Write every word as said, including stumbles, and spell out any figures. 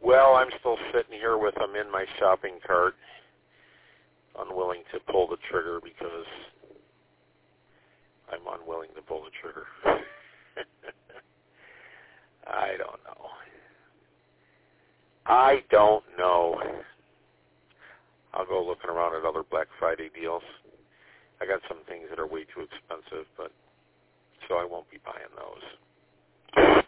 Well, I'm still sitting here with them in my shopping cart, unwilling to pull the trigger because I'm unwilling to pull the trigger. I don't know. I don't know. I'll go looking around at other Black Friday deals. I got some things that are way too expensive, but so I won't be buying those.